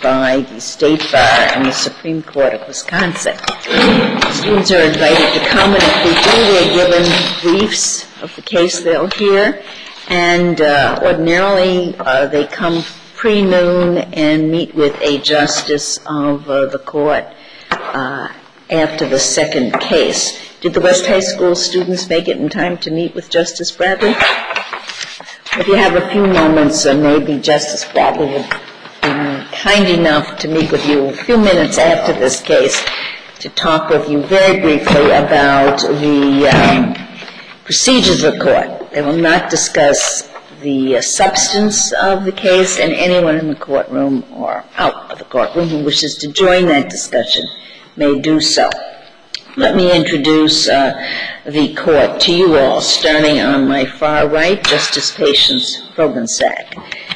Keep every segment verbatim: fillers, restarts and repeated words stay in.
by the State Bar and the Supreme Court of Wisconsin. Students are invited to come, and if they do, they're given briefs of the case they'll hear. And uh, ordinarily, uh, they come pre-noon and meet with a justice of uh, the court uh, after the second case. Did the West High School students make it in time to meet with Justice Bradley? If you have a few moments, uh, maybe Justice Bradley would be kind enough to meet with you a few minutes after this case to talk with you very briefly about the um, procedures of the court. They will not discuss the uh, substance of the case, and anyone in the courtroom or out of the courtroom who wishes to join that discussion may do so. Let me introduce uh, the court to you all, starting on my far right, Justice Patience Frogensack.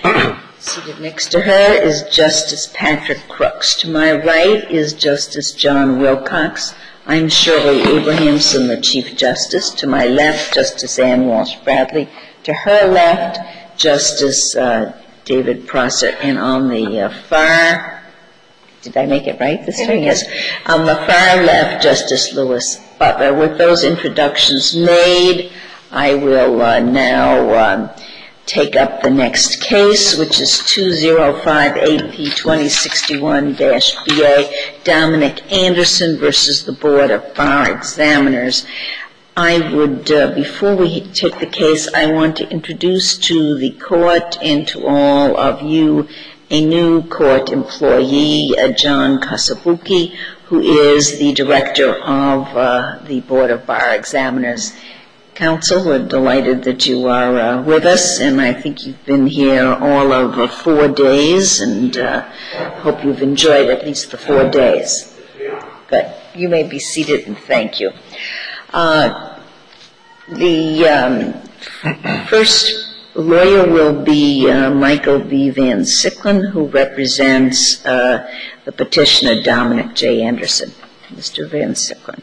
Seated next to her is Justice Patrick Crooks. To my right is Justice John Wilcox. I'm Shirley Abrahamson, the Chief Justice. To my left, Justice Ann Walsh Bradley. To her left, Justice uh, David Prosser. And on the uh, far Did I make it right this time? Yes. On the far left, Justice Lewis Butler. With those introductions made, I will uh, now um, take up the next case, which is two oh five A P twenty sixty-one B A, Dominic Anderson versus the Board of Bar Examiners. I would, uh, before we take the case, I want to introduce to the court and to all of you a new court employee, uh, John Kasabuki, who is the director of uh, the Board of Bar Examiners. Counsel, we're delighted that you are uh, with us, and I think you've been here all of uh, four days, and uh, hope you've enjoyed at least the four days. Good. You may be seated, and thank you. Uh, the um, first lawyer will be uh, Michael B. Van Sicklen, who represents uh, the petitioner Dominic J. Anderson. Mister Van Sicklen.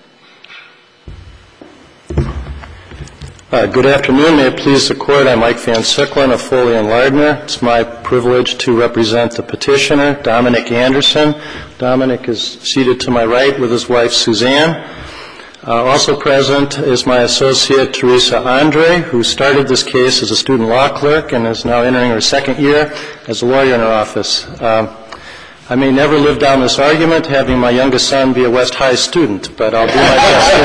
Uh, good afternoon. May it please the Court, I'm Mike Van Sicklen of Foley and Lardner. It's my privilege to represent the petitioner, Dominic Anderson. Dominic is seated to my right with his wife, Suzanne. Uh, also present is my associate, Teresa Andre, who started this case as a student law clerk and is now entering her second year as a lawyer in her office. Um, I may never live down this argument, having my youngest son be a West High student, but I'll do my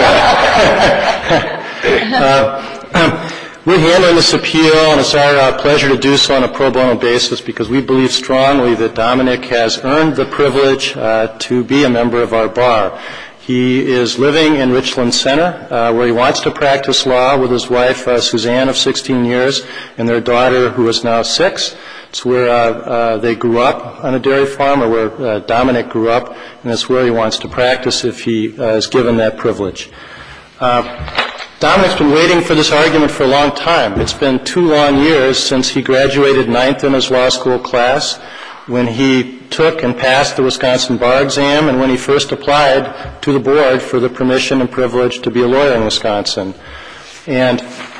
best here. uh, we're handling this appeal, and it's our uh, pleasure to do so on a pro bono basis because we believe strongly that Dominic has earned the privilege uh, to be a member of our bar. He is living in Richland Center, uh, where he wants to practice law with his wife, uh, Suzanne, of sixteen years, and their daughter, who is now six. It's where uh, uh, they grew up on a dairy farm, or where uh, Dominic grew up, and it's where he wants to practice if he uh, is given that privilege. Uh, Dominic's been waiting for this argument for a long time. It's been two long years since he graduated ninth in his law school class, when he took and passed the Wisconsin bar exam, and when he first applied to the board for the permission and privilege to be a lawyer in Wisconsin. And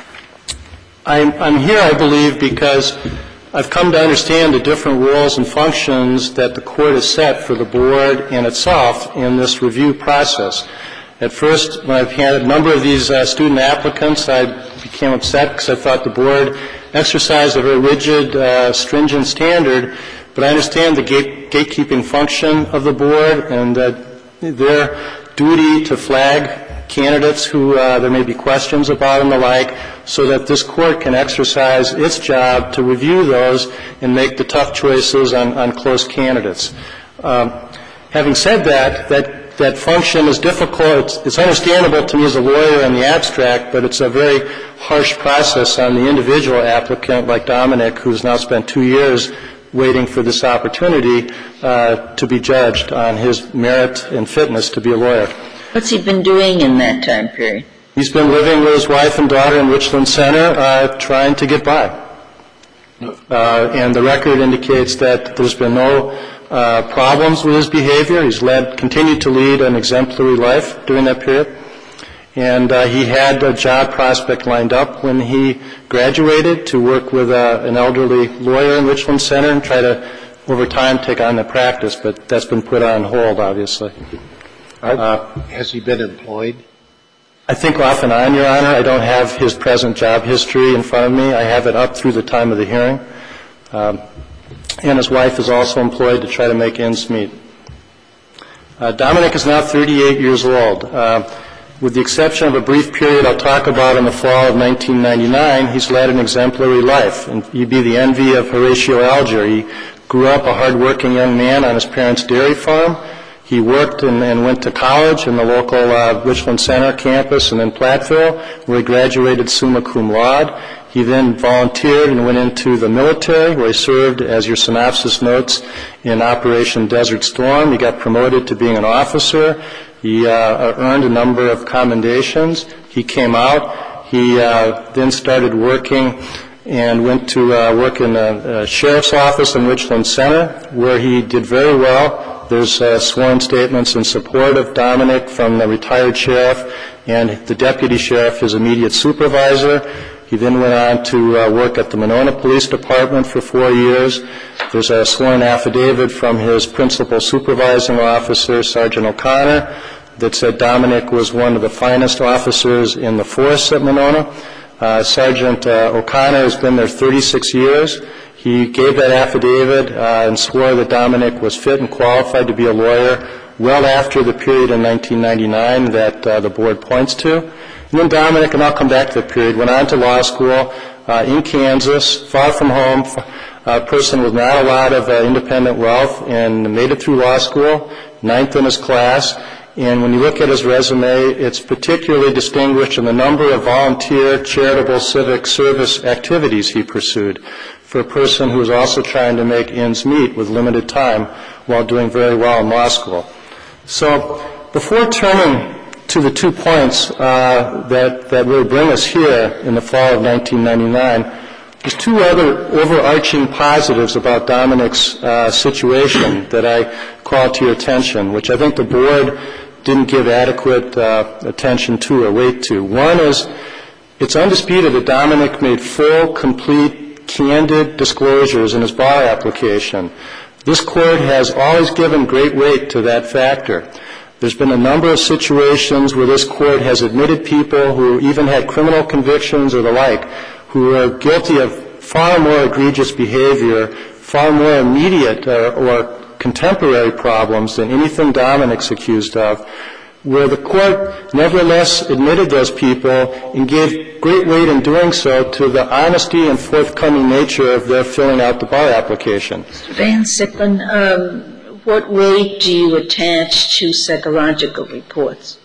I'm, I'm here, I believe, because I've come to understand the different roles and functions that the court has set for the board and itself in this review process. At first, when I've had a number of these uh, student applicants, I became upset because I thought the board exercised a very rigid, uh, stringent standard. But I understand the gate, gatekeeping function of the board and uh, their duty to flag candidates who uh, there may be questions about and the like, so that this court can exercise its job to review those and make the tough choices on, on close candidates. Um, having said that, that, that function is difficult. It's, it's understandable to me as a lawyer in the abstract, but it's a very harsh process on the individual applicant like Dominic, who's now spent two years waiting for this opportunity uh, to be judged on his merit and fitness to be a lawyer. What's he been doing in that time period? He's been living with his wife and daughter in Richland Center, uh, trying to get by. Uh, and the record indicates that there's been no uh, problems with his behavior. He's led, continued to lead an exemplary life during that period. And uh, he had a job prospect lined up when he graduated to work with uh, an elderly lawyer in Richland Center and try to over time take on the practice, but that's been put on hold, obviously. Uh, Has he been employed? I think off and on, Your Honor. I don't have his present job history in front of me. I have it up through the time of the hearing. Um, and his wife is also employed to try to make ends meet. Uh, Dominic is now thirty-eight years old. Uh, with the exception of a brief period I'll talk about in the fall of nineteen ninety-nine, he's led an exemplary life, and he'd be the envy of Horatio Alger. He grew up a hard-working young man on his parents' dairy farm. He worked and, and went to college in the local uh, Richland Center campus and in Platteville, where he graduated summa cum laude. He then volunteered and went into the military, where he served, as your synopsis notes, in Operation Desert Storm. He got promoted to being an officer. He uh, earned a number of commendations. He came out. He uh, then started working and went to uh, work in a, a sheriff's office in Richland Center, where he did very well. There's uh, sworn statements in support of Dominic from the retired sheriff and the deputy sheriff, his immediate supervisor. He then went on to uh, work at the Monona Police Department for four years. There's a sworn affidavit from his principal supervising officer, Sergeant O'Connor, that said Dominic was one of the finest officers in the force at Monona. Uh, Sergeant uh, O'Connor has been there thirty-six years. He gave that affidavit uh, and swore that Dominic was fit and qualified to be a lawyer well after the period in nineteen ninety-nine that uh, the board points to. And then Dominic, and I'll come back to that period, went on to law school uh, in Kansas, far from home, a person with not a lot of uh, independent wealth, and made it through law school, ninth in his class. And when you look at his resume, it's particularly distinguished in the number of volunteer, charitable, civic service activities he pursued for a person who was also trying to make ends meet with limited time while doing very well in law school. So before turning to the two points uh, that, that really bring us here in the fall of nineteen ninety-nine, there's two other overarching positives about Dominic's uh, situation that I call to your attention, which I think the board didn't give adequate uh, attention to or weight to. One is, it's undisputed that Dominic made full, complete, candid disclosures in his bar application. This court has always given great weight to that factor. There's been a number of situations where this court has admitted people who even had criminal convictions or the like, who are guilty of far more egregious behavior, far more immediate uh, or contemporary problems than anything Dominic's accused of, where the court nevertheless admitted those people and gave great weight in doing so to the honesty and forthcoming nature of their filling out the bar application. Mister Van Sicklen, um, what weight do you attach to psychological reports?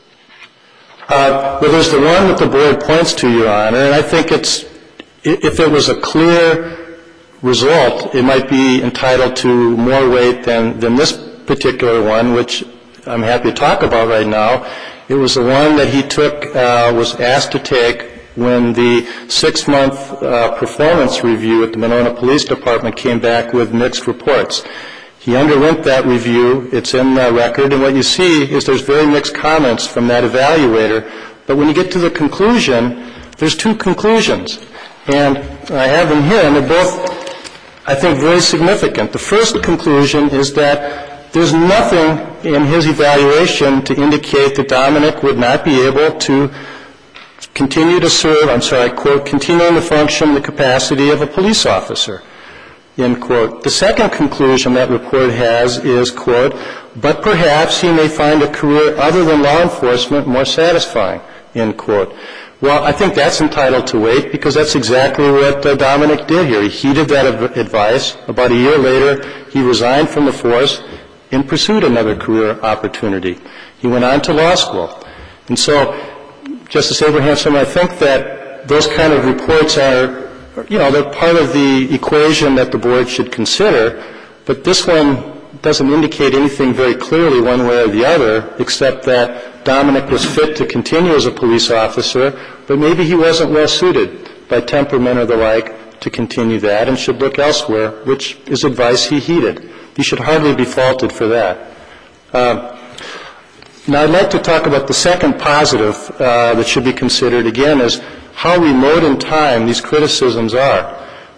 Uh, well, there's the one that the board points to, Your Honor, and I think it's, if it was a clear result, it might be entitled to more weight than, than this particular one, which I'm happy to talk about right now. It was the one that he took, uh, was asked to take when the six-month uh, performance review at the Monona Police Department came back with mixed reports. He underwent that review. It's in the record, and what you see is there's very mixed comments from that evaluator. But when you get to the conclusion, there's two conclusions. And I have them here, and they're both, I think, very significant. The first conclusion is that there's nothing in his evaluation to indicate that Dominic would not be able to continue to serve, I'm sorry, quote, continuing to function in the capacity of a police officer, end quote. The second conclusion that report has is, quote, but perhaps he may find a career other than law enforcement more satisfying, end quote. Well, I think that's entitled to weight because that's exactly what uh, Dominic did here. He heeded that av- advice. About a year later, he resigned from the force and pursued another career opportunity. He went on to law school. And so, Justice Abrahamson, I think that those kind of reports are, you know, they're part of the equation that the board should consider, but this one doesn't indicate anything very clearly one way or the other, except that Dominic was fit to continue as a police officer, but maybe he wasn't well suited by temperament or the like to continue that and should look elsewhere, which is advice he heeded. He should hardly be faulted for that. Uh, now, I'd like to talk about the second positive uh, that should be considered, again, is how remote in time these criticisms are.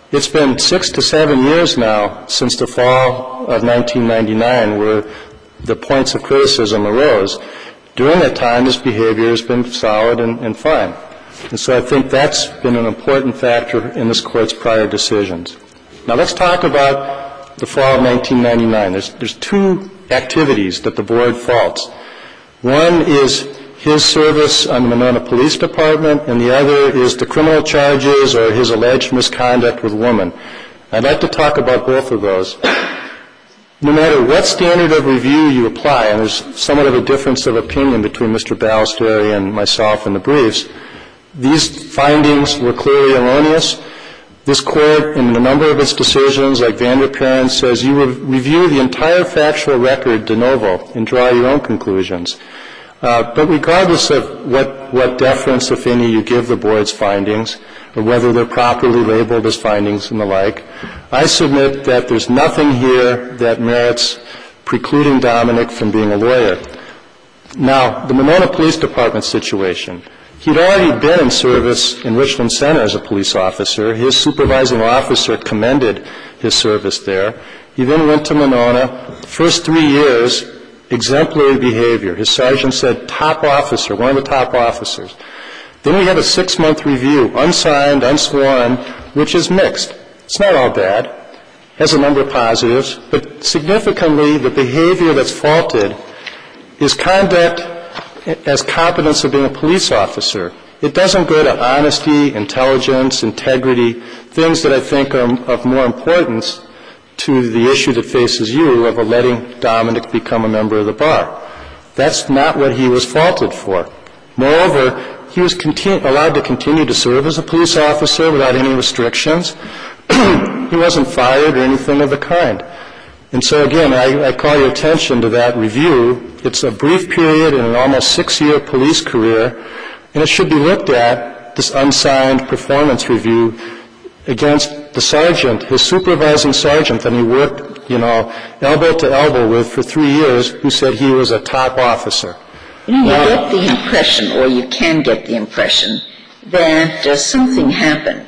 It's been six to seven years now since the fall of nineteen ninety-nine where the points of criticism arose. During that time, his behavior has been solid and, and fine. And so I think that's been an important factor in this Court's prior decisions. Now let's talk about the fall of nineteen ninety-nine. There's, there's two activities that the Board faults. One is his service on the Monona Police Department, and the other is the criminal charges or his alleged misconduct with women. I'd like to talk about both of those. No matter what standard of review you apply, and there's somewhat of a difference of opinion between Mister Ballesteri and myself in the briefs, these findings were clearly erroneous. This Court, in a number of its decisions, like Van der Peren, says you will review the entire factual record de novo and draw your own conclusions. Uh, but regardless of what, what deference, if any, you give the Board's findings, or whether they're properly labeled as findings and the like, I submit that there's nothing here that merits precluding Dominic from being a lawyer. Now, the Monona Police Department situation. He'd already been in service in Richland Center as a police officer. His supervising officer commended his service there. He then went to Monona. The first three years, exemplary behavior. His sergeant said top officer, one of the top officers. Then we had a six-month review, unsigned, unsworn, which is mixed. It's not all bad. Has a number of positives. But significantly, the behavior that's faulted is conduct as competence of being a police officer. It doesn't go to honesty, intelligence, integrity, things that I think are of more importance to the issue that faces you of letting Dominic become a member of the bar. That's not what he was faulted for. Moreover, he was continu- allowed to continue to serve as a police officer without any restrictions. He wasn't fired or anything of the kind. And so, again, I, I call your attention to that review. It's a brief period in an almost six-year police career, and it should be looked at, this unsigned performance review, against the sergeant, his supervising sergeant that he worked, you know, elbow to elbow with for three years, who said he was a top officer. You know, you get the impression, or you can get the impression, that uh, something happened.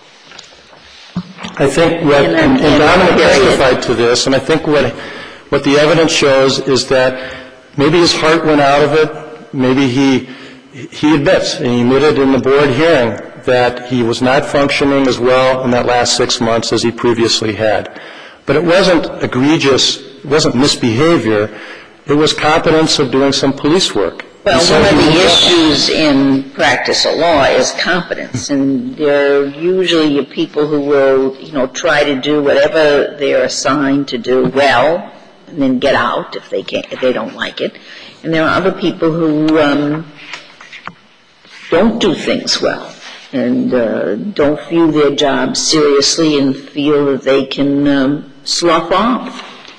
I think what, and, and Dominic testified to this, and I think what, what the evidence shows is that maybe his heart went out of it, maybe he, he admits, and he admitted in the board hearing, that he was not functioning as well in that last six months as he previously had. But it wasn't egregious, it wasn't misbehavior, it was competence of doing some police work. Well, so one of the issues in practice of law is competence, and there are usually people who will, you know, try to do whatever they're assigned to do well, and then get out if they can't, if they don't like it. And there are other people who um, don't do things well and uh, don't view their job seriously and feel that they can um, slough off.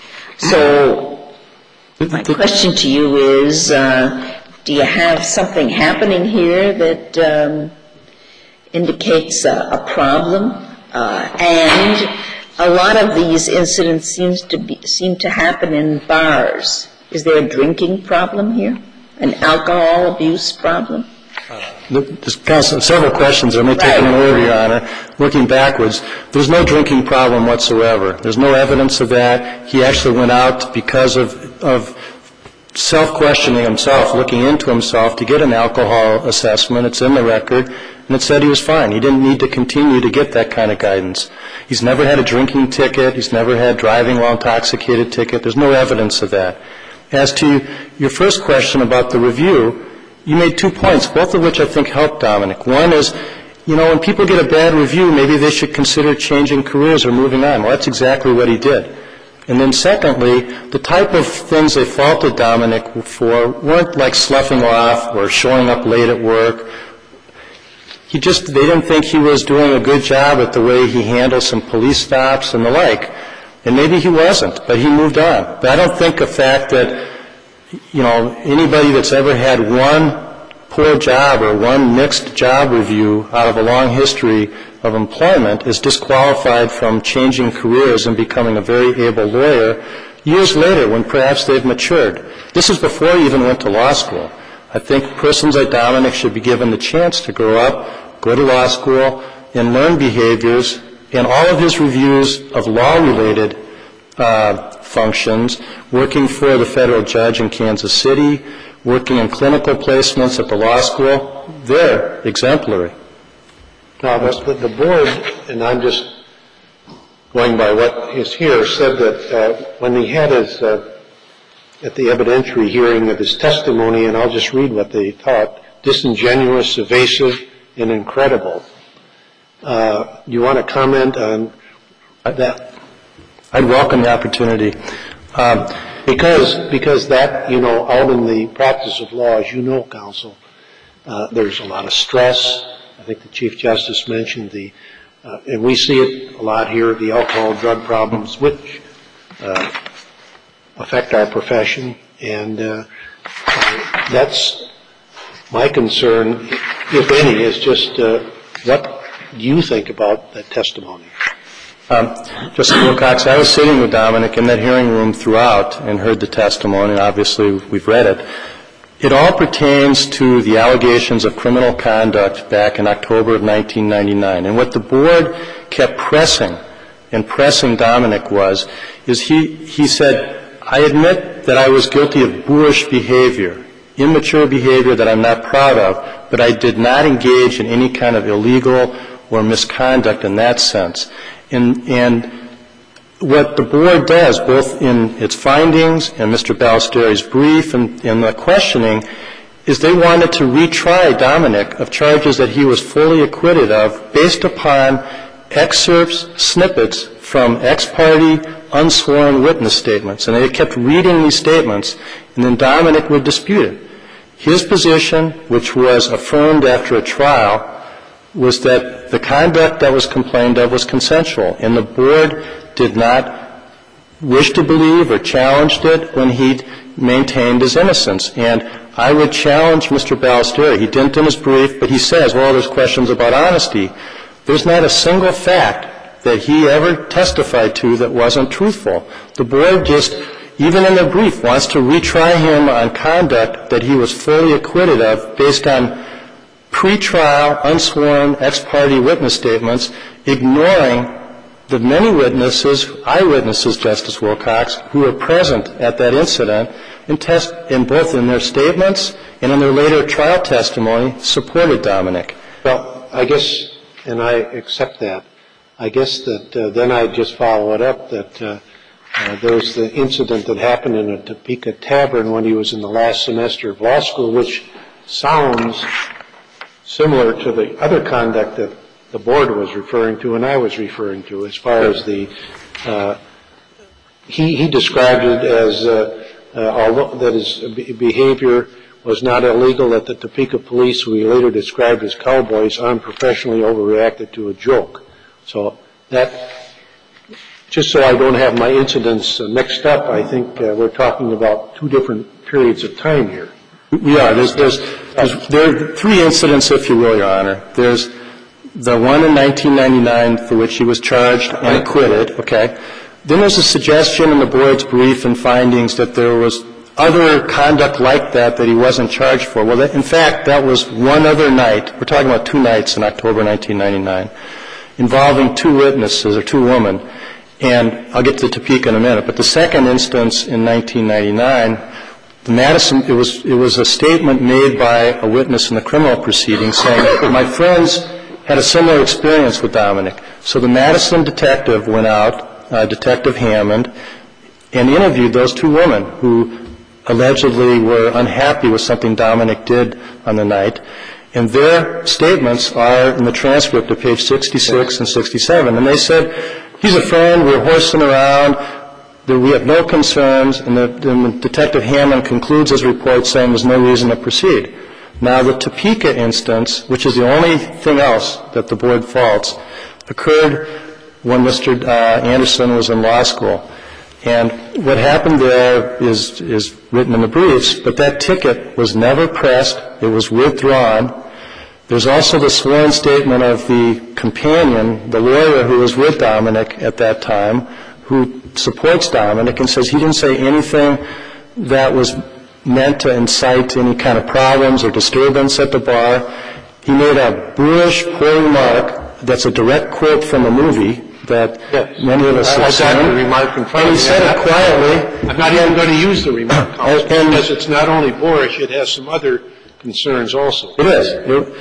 So my question to you is, uh, do you have something happening here that um, indicates a, a problem? Uh, and a lot of these incidents seems to be, seem to happen in bars. Is there a drinking problem here? An alcohol abuse problem? There's several questions. Let me take them in order, Your Honor. Looking backwards, there's no drinking problem whatsoever. There's no evidence of that. He actually went out because of, of self-questioning himself, looking into himself to get an alcohol assessment. It's in the record, and it said he was fine. He didn't need to continue to get that kind of guidance. He's never had a drinking ticket. He's never had driving while intoxicated ticket. There's no evidence of that. As to your first question about the review, you made two points, both of which I think helped Dominic. One is, you know, when people get a bad review, maybe they should consider changing careers or moving on. Well, that's exactly what he did. And then secondly, the type of things they faulted Dominic for weren't like sloughing off or showing up late at work. He just, they didn't think he was doing a good job at the way he handled some police stops and the like. And maybe he wasn't, but he moved on. But I don't think the fact that, you know, anybody that's ever had one poor job or one mixed job review out of a long history of employment is disqualified from changing careers and becoming a very able lawyer years later when perhaps they've matured. This is before he even went to law school. I think persons like Dominic should be given the chance to grow up, go to law school, and learn behaviors and all of his reviews of law-related uh, functions, working for the federal judge in Kansas City, working in clinical placements at the law school, they're exemplary. Now, the, the board, and I'm just going by what is here, said that uh, when he had his, uh, at the evidentiary hearing of his testimony, and I'll just read what they thought, disingenuous, evasive, and incredible. Uh, you want to comment on that? I'd welcome the opportunity. Um, because, because that, you know, out in the practice of law, as you know, counsel, uh, there's a lot of stress. I think the Chief Justice mentioned the, uh, and we see it a lot here, the alcohol drug problems, which uh, affect our profession. And uh, that's my concern, if any, is just uh, what do you think about that testimony? Um, Justice Wilcox, I was sitting with Dominic in that hearing room throughout and heard the testimony, and obviously we've read it. It all pertains to the allegations of criminal conduct back in October of nineteen ninety-nine. And what the board kept pressing and pressing Dominic was, is he, he said, I admit that I was guilty of boorish behavior, immature behavior that I'm not proud of, but I did not engage in any kind of illegal or misconduct in that sense. And, and what the board does, both in its findings and Mister Ballesteri's brief and, and the questioning, is they wanted to retry Dominic of charges that he was fully acquitted of based upon excerpts, snippets from ex-party, unsworn witness statements. And they kept reading these statements, and then Dominic would dispute it. His position, which was affirmed after a trial, was that the conduct that was complained of was consensual, and the board did not wish to believe or challenged it when he maintained his innocence. And I would challenge Mister Ballesteri. He didn't in his brief, but he says, well, there's questions about honesty. There's not a single fact that he ever testified to that wasn't truthful. The board just, even in their brief, wants to retry him on conduct that he was fully acquitted of based on pre-trial, unsworn, ex-party witness statements, ignoring the many witnesses, eyewitnesses, Justice Wilcox, who were present at that incident and test, in both in their statements and in their later trial testimony, supported Dominic. Well, I guess, and I accept that, I guess that uh, then I'd just follow it up that uh, uh, there was the incident that happened in a Topeka tavern when he was in the last semester of law school, which sounds similar to the other conduct that the board was referring to and I was referring to as far as the, uh, he, he described it as, uh, uh, although that his behavior was not illegal, that the Topeka police, who he later described as cowboys, unprofessionally overreacted to a joke. So that, just so I don't have my incidents uh, mixed up, I think uh, we're talking about two different periods of time here. We are. There's, there's, there's, there are three incidents, if you will, Your Honor. There's the one in nineteen ninety-nine for which he was charged and acquitted, okay? Then there's a suggestion in the board's brief and findings that there was other conduct like that that he wasn't charged for. Well, that, in fact, that was one other night. We're talking about two nights in October nineteen ninety-nine involving two witnesses or two women. And I'll get to Topeka in a minute. But the second instance in nineteen ninety-nine, the Madison, it was, it was a statement made by a witness in the criminal proceeding saying, my friends had a similar experience with Dominic. So the Madison detective went out, uh, Detective Hammond, and interviewed those two women who allegedly were unhappy with something Dominic did on the night. And their statements are in the transcript of page sixty-six and sixty-seven. And they said, he's a friend, we're horsing around, we have no concerns, and the, and Detective Hammond concludes his report saying there's no reason to proceed. Now, the Topeka instance, which is the only thing else that the board faults, occurred when Mister Uh, Anderson was in law school. And what happened there is, is written in the briefs, but that ticket was never pressed. It was withdrawn. There's also the sworn statement of the companion, the lawyer who was with Dominic at that time, who supports Dominic and says he didn't say anything that was meant to incite any kind of problems or disturbance at the bar. He made a boorish, poor remark that's a direct quote from a movie that yes. many of us I, have I seen. got the remark in front and of he me. said it quietly. I'm not even going to use the remark, and, and, because it's not only boorish, it has some other concerns also. It is. It,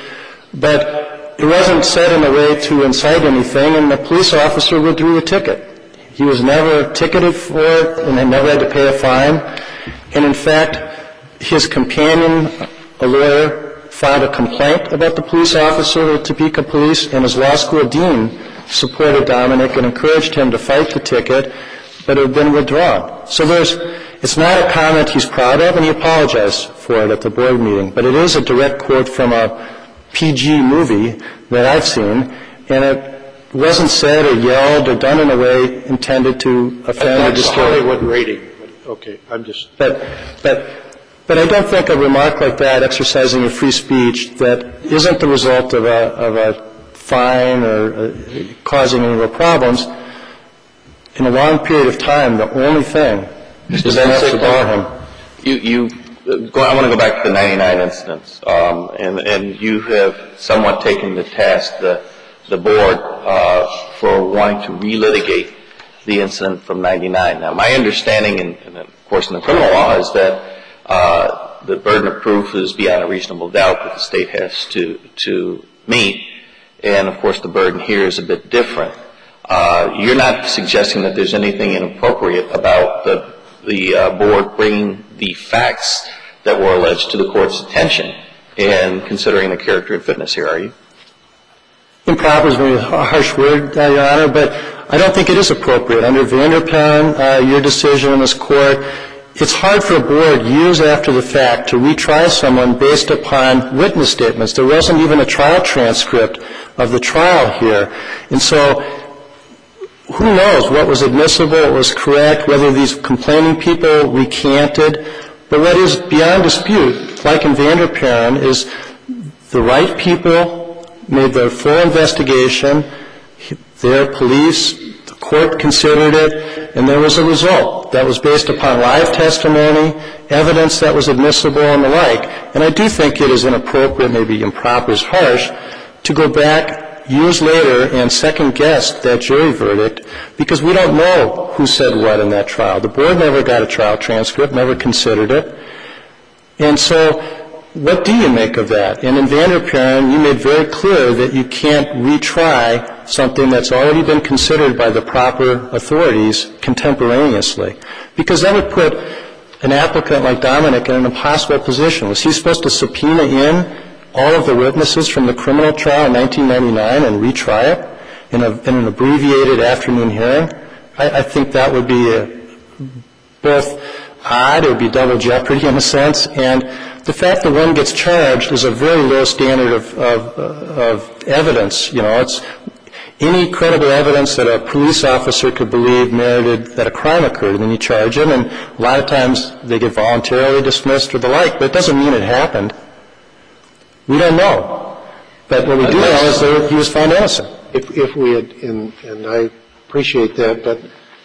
but it wasn't said in a way to incite anything, and the police officer withdrew a ticket. He was never ticketed for it and never had to pay a fine. And in fact, his companion, a lawyer, filed a complaint about the police officer with Topeka Police, and his law school dean supported Dominic and encouraged him to fight the ticket, but it had been withdrawn. So there's, it's not a comment he's proud of, and he apologized for it at the board meeting. But it is a direct quote from a P G movie that I've seen, and it wasn't said or yelled or done in a way intended to offend or disturb. That's a Hollywood rating. Okay, I'm just... But, but, but I don't think a remark like that, exercising your free speech, that isn't the result of a, of a fine or uh, causing any real problems, in a long period of time, the only thing is enough to bar him. You, you, go, I want to go back to the ninety-nine incidents, um, and, and you have somewhat taken to task the, the board uh, for wanting to relitigate the incident from ninety-nine. Now, my understanding, in, in, of course, in the criminal law, is that uh, the burden of proof is beyond a reasonable doubt that the state has to to meet, and of course, the burden here is a bit different. Uh, you're not suggesting that there's anything inappropriate about the the uh, board bringing the facts that were alleged to the court's attention and considering the character and fitness here, are you? Improper is a very harsh word, uh, Your Honor, but I don't think it is appropriate. Under Vanderpan, uh, your decision in this court, it's hard for a board years after the fact to retry someone based upon witness statements. There wasn't even a trial transcript of the trial here. And so who knows what was admissible, what was correct, whether these complaining people recanted. But what is beyond dispute, like in Vanderpan, is the right people made their full investigation, their police, the court considered it, and there was a result that was based upon live testimony, evidence that was admissible, and the like. And I do think it is inappropriate, maybe improper is harsh, to go back years later and second-guess that jury verdict, because we don't know who said what in that trial. The board never got a trial transcript, never considered it. And so what do you make of that? And in Vanderpan, you made very clear that you can't retry something that's already been considered by the proper authorities contemporaneously, because that would put an applicant like Dominic in an impossible position. Was he supposed to subpoena in all of the witnesses from the criminal trial in nineteen ninety-nine and retry it in, a, in an abbreviated afternoon hearing? I, I think that would be a, both odd, it would be double jeopardy in a sense, and the fact that one gets charged is a very low standard of, of, of evidence. You know, it's any credible evidence that a police officer could believe merited that a crime occurred, and then you charge him, and a lot of times they get voluntarily dismissed or the like, but it doesn't mean it happened. We don't know. But what we do know is that he was found innocent. If, if we had, and, and I appreciate that, but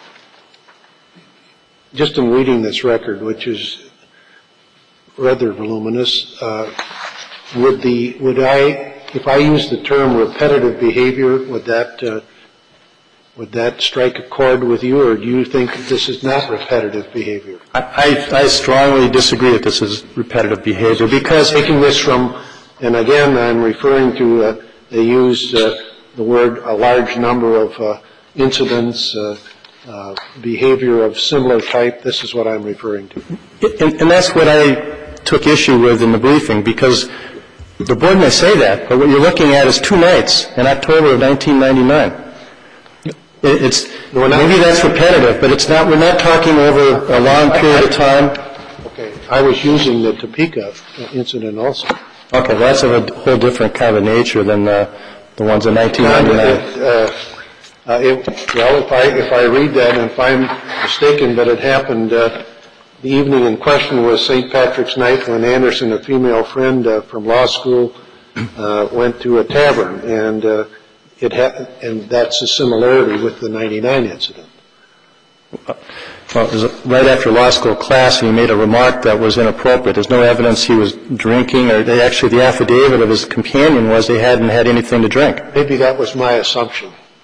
just in reading this record, which is rather voluminous, uh, would the, would I, if I use the term repetitive behavior, would that, uh, would that strike a chord with you, or do you think this is not repetitive behavior? I, I, I strongly disagree that this is repetitive behavior, because taking this from, and again, I'm referring to, uh, they used uh, the word a large number of uh, incidents, uh, uh, behavior of similar type. This is what I'm referring to. And, and that's what I took issue with in the briefing, because the board may say that, but what you're looking at is two nights in October of nineteen ninety-nine. It, it's no, maybe that's repetitive, but it's not. We're not talking over a long period of time. Okay, I was using the Topeka incident also. Okay, well, that's of a whole different kind of nature than the the ones in nineteen ninety-nine. Uh, uh, it, well, if I if I read that and if I'm mistaken, but it happened. Uh, The evening in question was Saint Patrick's night when Anderson, a female friend uh, from law school, uh, went to a tavern, and uh, it ha- and that's a similarity with the ninety-nine incident. Well, it was right after law school class, and he made a remark that was inappropriate. There's no evidence he was drinking, or they actually the affidavit of his companion was they hadn't had anything to drink. Maybe that was my assumption.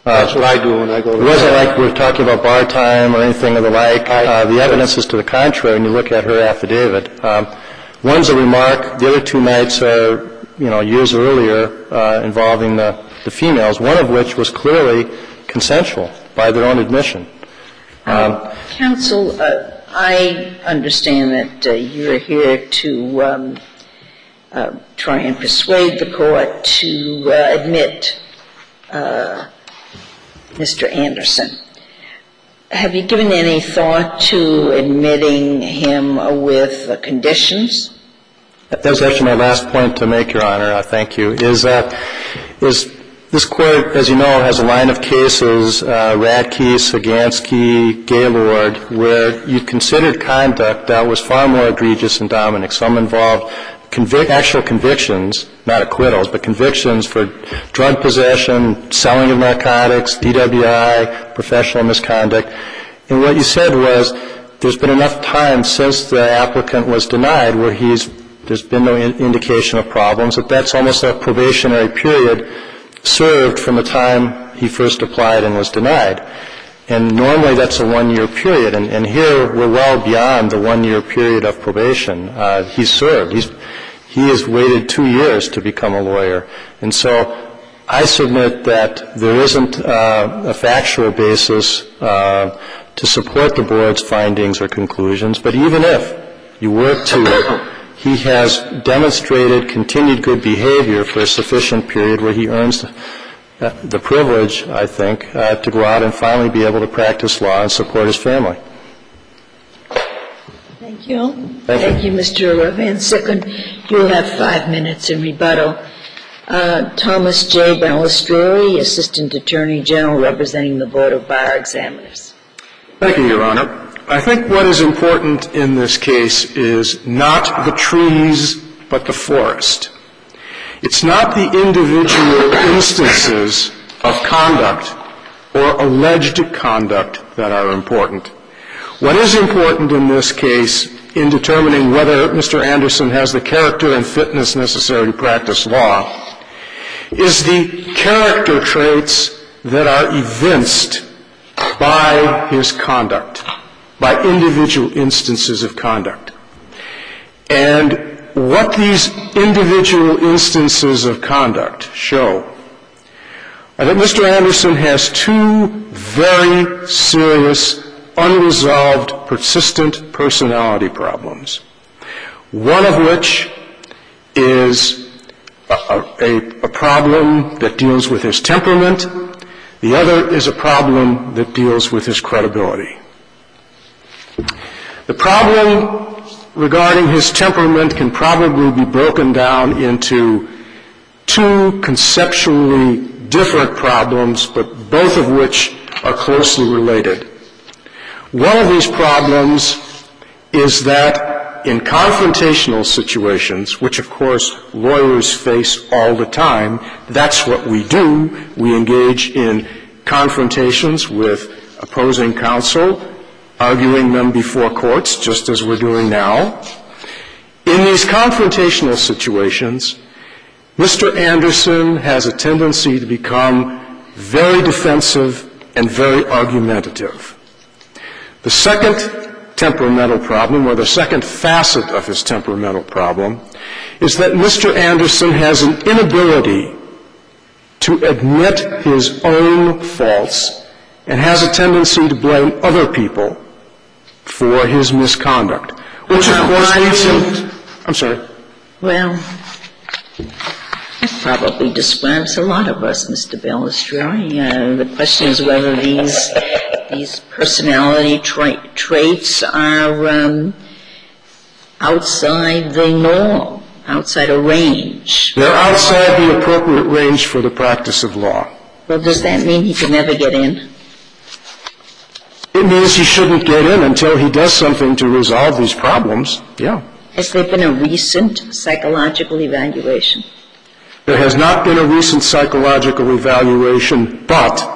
That's what I do when I go to It wasn't like we're talking about bar time or anything of the like. Uh, the evidence is to the contrary when you look at her affidavit. Um, one's a remark. The other two nights are, you know, years earlier uh, involving the, the females, one of which was clearly consensual by their own admission. Um, Counsel, uh, I understand that uh, you're here to um, uh, try and persuade the court to uh, admit uh, Mister Anderson. Have you given any thought to admitting him with uh, conditions? That was actually my last point to make, Your Honor. Uh, thank you. Is uh, is this court, as you know, has a line of cases, uh, Radke, Sagansky, Gaylord, where you considered conduct that was far more egregious than Dominic. Some involved convic- actual convictions, not acquittals, but convictions for drug possession, selling of narcotics, D W I, professional misconduct. And what you said was there's been enough time since the applicant was denied where he's there's been no in- indication of problems, that that's almost a probationary period served from the time he first applied and was denied. And normally that's a one-year period, and, and here we're well beyond the one-year period of probation. Uh, he's served. He's, he has waited two years to become a lawyer. And so I submit that there isn't uh, a factual basis uh, to support the board's findings or conclusions, but even if you were to, he has demonstrated continued good behavior for a sufficient period where he earns the, the privilege, I think, uh, to go out and finally be able to practice law and support his family. Thank you. Thank, Thank you, Mister Van Sicken. You'll have five minutes in rebuttal. Uh, Thomas J. Balistrieri, Assistant Attorney General representing the Board of Bar Examiners. Thank you, Your Honor. I think what is important in this case is not the trees, but the forest. It's not the individual instances of conduct or alleged conduct that are important. What is important in this case in determining whether Mister Anderson has the character and fitness necessary to practice law is the character traits that are evinced by his conduct, by individual instances of conduct. And what these individual instances of conduct show are that Mister Anderson has two very serious, unresolved, persistent personality problems, one of which is a, a, a problem that deals with his temperament. The other is a problem that deals with his credibility. The problem regarding his temperament can probably be broken down into two conceptually different problems, but both of which are closely related. One of these problems is that in confrontational situations, which of course lawyers face all the time, that's what we do. We engage in confrontations with opposing counsel, arguing them before courts, just as we're doing now. In these confrontational situations, Mister Anderson has a tendency to become very defensive and very argumentative. The second temperamental problem, or the second facet of his temperamental problem, is that Mister Anderson has an inability to admit his own faults and has a tendency to blame other people for his misconduct, which of course leads him... I'm sorry. Well, that probably describes a lot of us, Mister Balistrieri. Uh, the question is whether these these personality tra- traits are um, outside the norm, outside a range. They're outside the appropriate range for the practice of law. Well, does that mean he can never get in? It means he shouldn't get in until he does something to resolve these problems. Yeah. Has there been a recent psychological evaluation? There has not been a recent psychological evaluation, but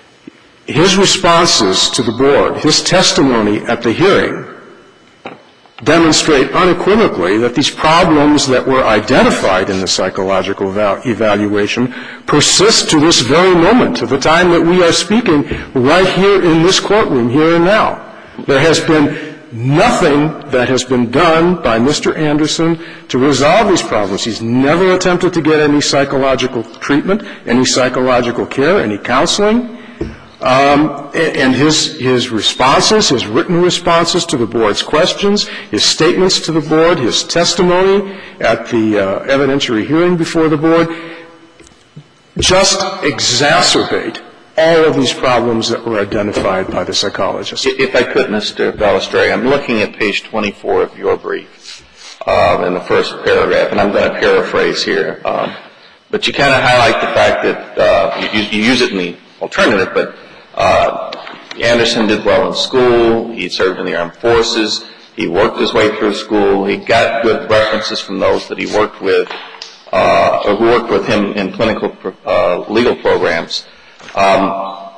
his responses to the board, his testimony at the hearing, demonstrate unequivocally that these problems that were identified in the psychological eval- evaluation persist to this very moment, to the time that we are speaking right here in this courtroom, here and now. There has been nothing that has been done by Mister Anderson to resolve these problems. He's never attempted to get any psychological treatment, any psychological care, any counseling. Um, and his, his responses, his written responses to the board's questions, his statements to the board, his testimony at the uh, evidentiary hearing before the board just exacerbate all of these problems that were identified by the psychologist. If I could, Mister Balistreri, I'm looking at page twenty-four of your brief uh, in the first paragraph, and I'm going to paraphrase here. Um, but you kind of highlight the fact that uh, you, you use it in the alternative, but Uh, Anderson did well in school. He served in the armed forces. He worked his way through school. He got good references from those that he worked with, uh, or who worked with him in clinical uh, legal programs. Um,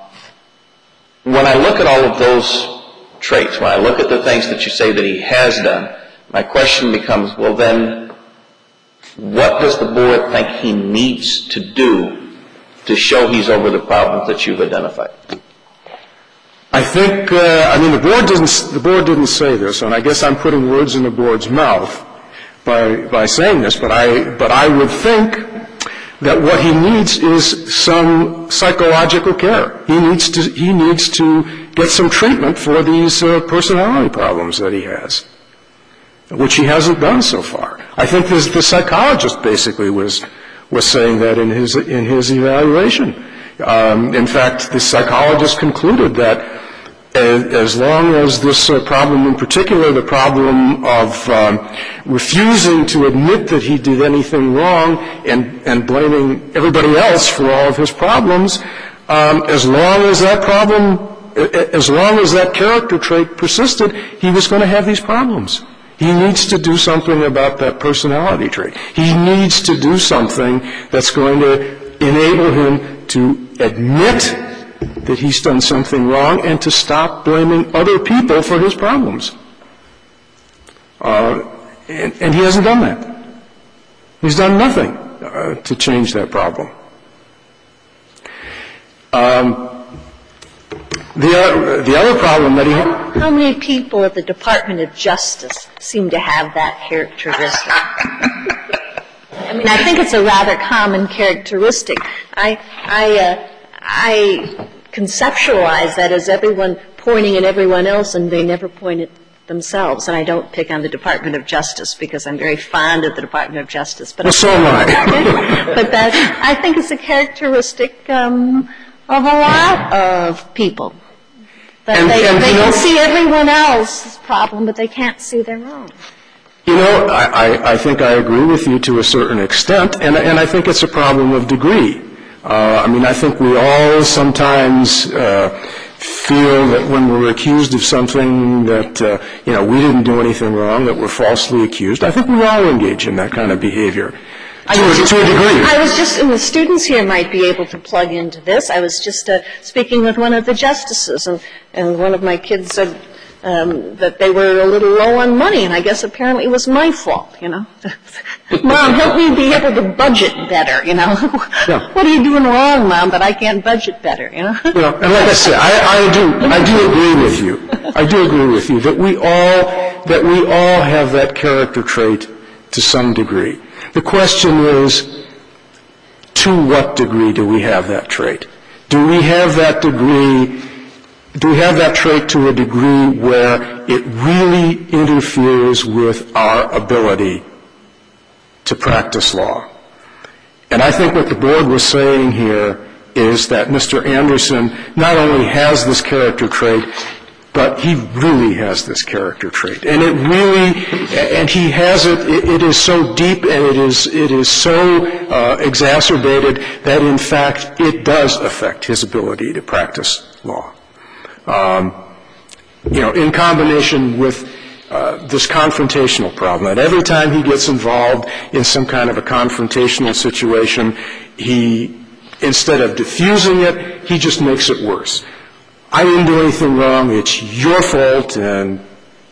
when I look at all of those traits, when I look at the things that you say that he has done, my question becomes, well, then, what does the board think he needs to do to show he's over the problems that you've identified? I think, uh, I mean, the board didn't, the board didn't say this, and I guess I'm putting words in the board's mouth by, by saying this, but I, but I would think that what he needs is some psychological care. He needs to, he needs to get some treatment for these uh, personality problems that he has, which he hasn't done so far. I think this, the psychologist basically was, was saying that in his, in his evaluation. Um, in fact, the psychologist concluded that as, as long as this uh, problem in particular, the problem of um, refusing to admit that he did anything wrong and, and blaming everybody else for all of his problems, um, as long as that problem, as long as that character trait persisted, he was going to have these problems. He needs to do something about that personality trait. He needs to do something that's going to enable him to admit that he's done something wrong and to stop blaming other people for his problems. Uh, and, and he hasn't done that. He's done nothing uh, to change that problem. Um, the, uh, the other problem that he had... How many people at the Department of Justice seem to have that characteristic? I mean, I think it's a rather common characteristic. I, I, uh, I conceptualize that as everyone pointing at everyone else, and they never point at themselves. And I don't pick on the Department of Justice because I'm very fond of the Department of Justice. But well, so am I. But that, I think it's a characteristic um, of a lot of people. That and, they, and, they you know, can see everyone else's problem, but they can't see their own. You know, I, I, I think I agree with you to a certain extent, and, and I think it's a problem of degree. Uh, I mean, I think we all sometimes uh, feel that when we're accused of something that, uh, you know, we didn't do anything wrong, that we're falsely accused. I think we all engage in that kind of behavior. To, a, to a degree. I was just, and the students here might be able to plug into this. I was just uh, speaking with one of the justices, and, and one of my kids said um, that they were a little low on money, and I guess apparently it was my fault, you know. Mom, help me be able to budget better, you know. Yeah. What are you doing wrong, Mom, that I can't budget better, you know? You know, and like I said, I, I do, I do agree with you. I do agree with you that we all, that we all have that character trait to some degree. The question is, to what degree do we have that trait? Do we have that degree, do we have that trait to a degree where it really interferes with our ability to practice law? And I think what the board was saying here is that Mister Anderson not only has this character trait, but he really has this character trait, and it really, and he has it. It, it is so deep, and it is it is so uh, exacerbated that, in fact, it does affect his ability to practice law. Um, you know, in combination with uh, this confrontational problem, that every time he gets involved in some kind of a confrontational situation, he, instead of diffusing it, he just makes it worse. I didn't do anything wrong, it's your fault, and,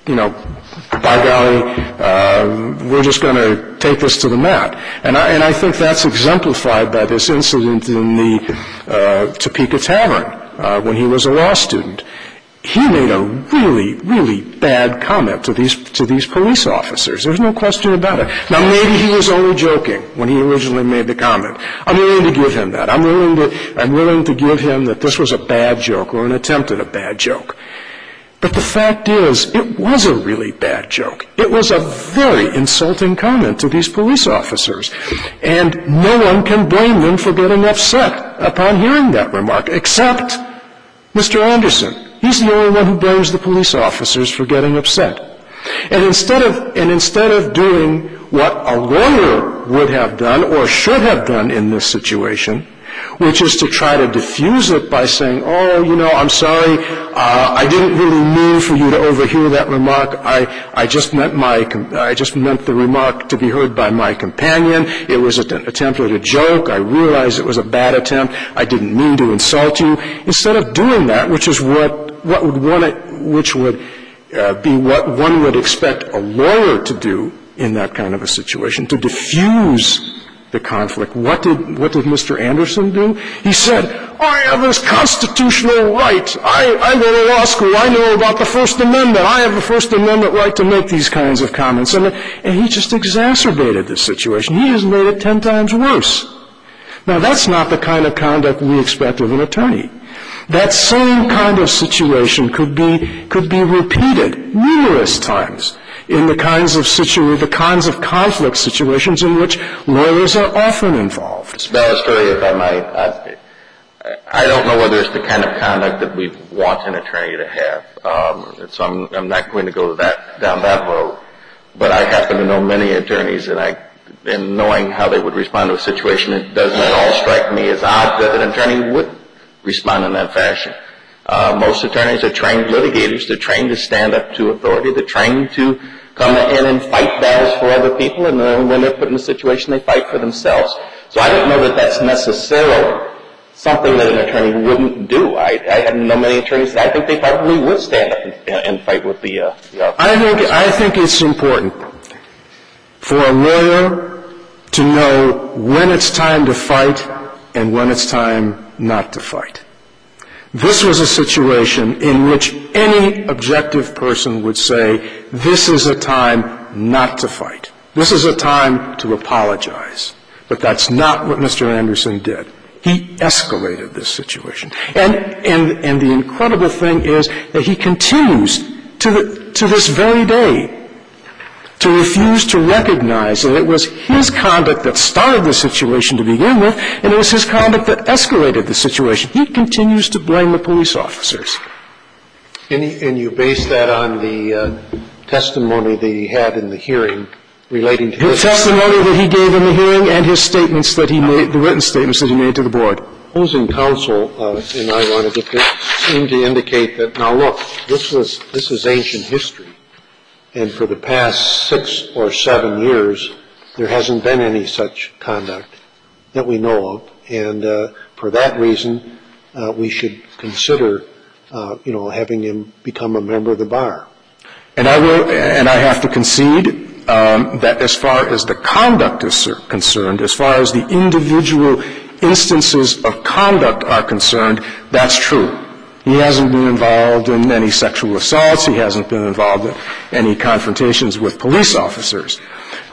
you know, by golly, uh, we're just going to take this to the mat. And I, and I think that's exemplified by this incident in the uh, Topeka Tavern uh, when he was a law student. He made a really, really bad comment to these to these police officers. There's no question about it. Now, maybe he was only joking when he originally made the comment. I'm willing to give him that. I'm willing to I'm willing to give him that this was a bad joke or an attempt at a bad joke. But the fact is, it was a really bad joke. It was a very insulting comment to these police officers. And no one can blame them for getting upset upon hearing that remark, except Mister Anderson. He's the only one who blames the police officers for getting upset. And instead of, and instead of doing what a lawyer would have done or should have done in this situation, which is to try to diffuse it by saying, oh, you know, I'm sorry, uh, I didn't really mean for you to overhear that remark. I, I just meant my, I just meant the remark to be heard by my companion. It was an attempt at a joke. I realized it was a bad attempt. I didn't mean to insult you. Instead of doing that, which is what, what would one, which would uh, be what one would expect a lawyer to do in that kind of a situation, to diffuse the conflict. What did what did Mister Anderson do? He said, I have this constitutional right. I, I go to law school. I know about the First Amendment. I have the First Amendment right to make these kinds of comments. And, and he just exacerbated the situation. He has made it ten times worse. Now, that's not the kind of conduct we expect of an attorney. That same kind of situation could be could be repeated numerous times in the kinds of situa- the kinds of conflict situations in which lawyers are often involved. Mister Balestrieri, if I might, I, I don't know whether it's the kind of conduct that we want an attorney to have. Um, so I'm, I'm not going to go that down that road. But I happen to know many attorneys, and I, and knowing how they would respond to a situation, it doesn't at all strike me as odd that an attorney would respond in that fashion. Uh, most attorneys are trained litigators. They're trained to stand up to authority. They're trained to come in and fight battles for other people, and then when they're put in a situation, they fight for themselves. So I don't know that that's necessarily something that an attorney wouldn't do. I, I know many attorneys that I think they probably would stand up and, and fight with the, uh, the officer. I think, I think it's important for a lawyer to know when it's time to fight and when it's time not to fight. This was a situation in which any objective person would say, this is a time not to fight. This is a time to apologize. But that's not what Mister Anderson did. He escalated this situation. And, and, and the incredible thing is that he continues to, the, to this very day to refuse to recognize that it was his conduct that started the situation to begin with, and it was his conduct that escalated the situation. He continues to blame the police officers. And, he, and you base that on the uh, testimony that he had in the hearing relating to the his testimony that he gave in the hearing and his statements that he made, the written statements that he made to the board. Opposing counsel, uh, and I want to get this, seem to indicate that, now look, this was, this is ancient history. And for the past six or seven years, there hasn't been any such conduct that we know of. And uh, for that reason, uh, we should consider, uh, you know, having him become a member of the bar. And I will, and I have to concede um, that as far as the conduct is concerned, as far as the individual instances of conduct are concerned, that's true. He hasn't been involved in any sexual assaults. He hasn't been involved in any confrontations with police officers.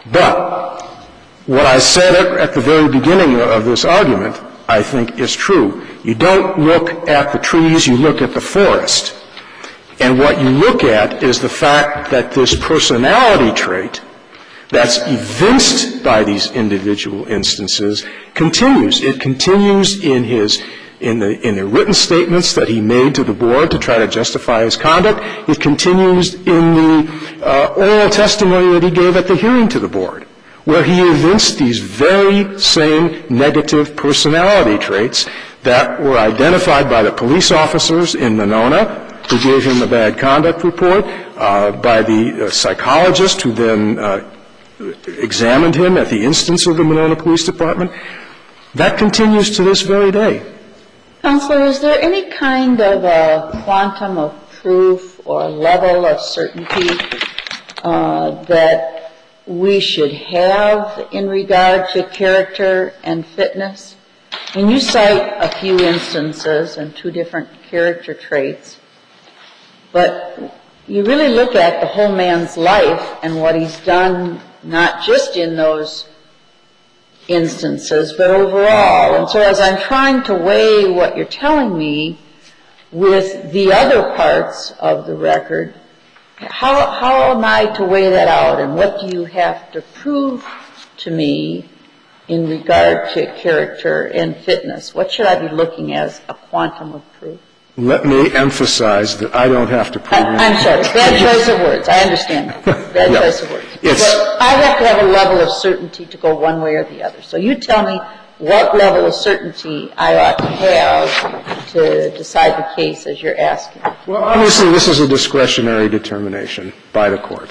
But what I said at the very beginning of this argument, I think, is true. You don't look at the trees, you look at the forest. And what you look at is the fact that this personality trait that's evinced by these individual instances continues. It continues in his In the, in the written statements that he made to the board to try to justify his conduct. It continues in the uh, oral testimony that he gave at the hearing to the board, where he evinced these very same negative personality traits that were identified by the police officers in Monona, who gave him the bad conduct report, uh, by the uh, psychologist who then uh, examined him at the instance of the Monona Police Department. That continues to this very day. Counselor, is there any kind of a quantum of proof or a level of certainty uh, that we should have in regard to character and fitness? When you cite a few instances and two different character traits, but you really look at the whole man's life and what he's done, not just in those instances, but overall. And so as I'm trying to weigh what you're telling me with the other parts of the record, how, how am I to weigh that out, and what do you have to prove to me in regard to character and fitness? What should I be looking at as a quantum of proof? Let me emphasize that I don't have to prove I, I'm sorry, bad choice of words. I understand. Bad Yeah. choice of words. It's, But I have to have a level of certainty to go one way or the other. So you tell me what level of certainty I ought to have to decide the case as you're asking. well, obviously, this is a discretionary determination by the court.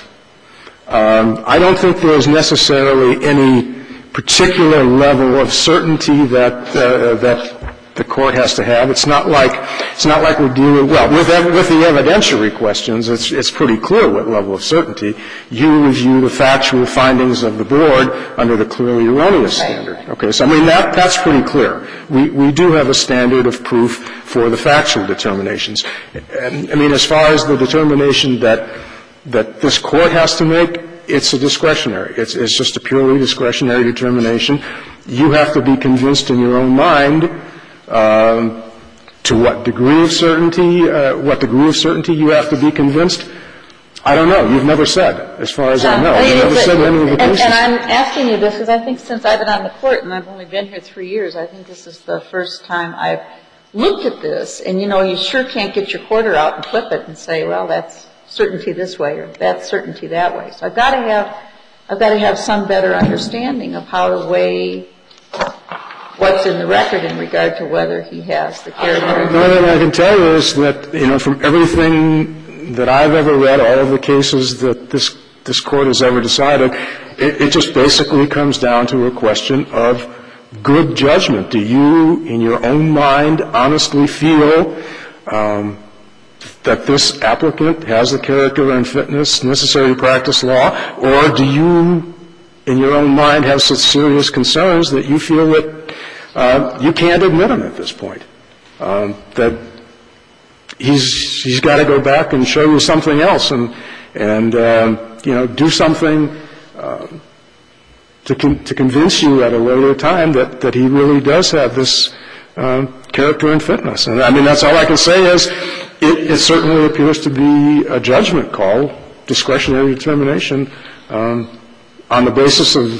Um, I don't think there's necessarily any particular level of certainty that uh, that the court has to have. It's not like it's not like we're dealing well with with the evidentiary questions. It's it's pretty clear what level of certainty. You review the factual findings of the board under the clearly erroneous standard. Okay, so I mean that that's pretty clear. We we do have a standard of proof for the factual determinations. And, I mean, as far as the determination that that this court has to make, it's a discretionary. It's it's just a purely discretionary determination. You have to be convinced in your own mind. Um, to what degree of certainty, uh, what degree of certainty you have to be convinced, I don't know. You've never said, as far as I know. You've never said any of the and, cases. and I'm asking you this because I think since I've been on the court, and I've only been here three years, I think this is the first time I've looked at this. And, you know, you sure can't get your quarter out and flip it and say, well, that's certainty this way or that's certainty that way. So I've got to have, I've got to have some better understanding of how to weigh what's in the record in regard to whether he has the character. The only thing I can tell you is that, you know, from everything that I've ever read, all of the cases that this this court has ever decided, it, it just basically comes down to a question of good judgment. Do you, in your own mind, honestly feel um, that this applicant has the character and fitness necessary to practice law, or do you, in your own mind, have such serious concerns that you feel that uh, you can't admit him at this point, um, that he's he's got to go back and show you something else and and um, you know do something um, to con- to convince you at a later time that that he really does have this um, character and fitness. And I mean that's all I can say is it, it certainly appears to be a judgment call, discretionary determination. Um, on the basis of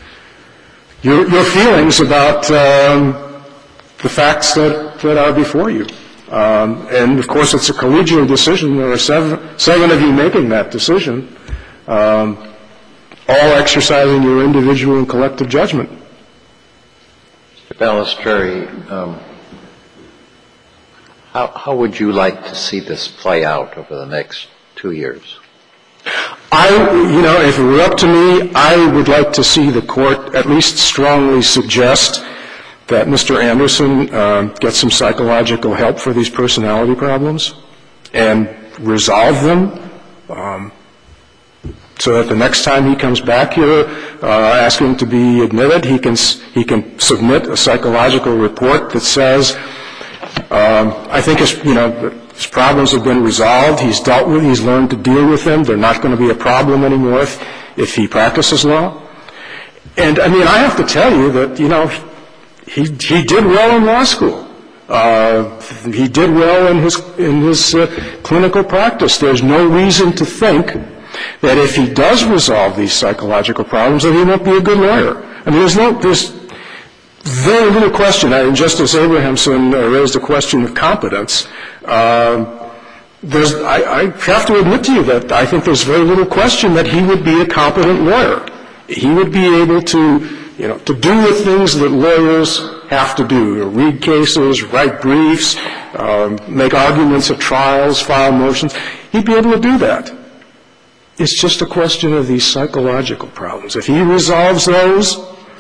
your, your feelings about um, the facts that, that are before you. Um, and, of course, it's a collegial decision. There are seven, seven of you making that decision, um, all exercising your individual and collective judgment. Mister Balistreri, um, how, how would you like to see this play out over the next two years? I, you know, if it were up to me, I would like to see the court at least strongly suggest that Mister Anderson uh, get some psychological help for these personality problems and resolve them um, so that the next time he comes back here uh, asking to be admitted, he can he can submit a psychological report that says, um, I think, his, you know, his problems have been resolved. He's dealt with. He's learned to deal with them. They're not going to be a problem anymore if, if he practices law. And I mean, I have to tell you that you know he he did well in law school. Uh, he did well in his in his uh, clinical practice. There's no reason to think that if he does resolve these psychological problems, that he won't be a good lawyer. I mean, there's no there's very little question. I mean, Justice Abrahamson uh, raised a question of competence. Uh, there's, I, I have to admit to you that I think there's very little question that he would be a competent lawyer. He would be able to, you know, to do the things that lawyers have to do, to read cases, write briefs, um, make arguments at trials, file motions. He'd be able to do that. It's just a question of these psychological problems. If he resolves those,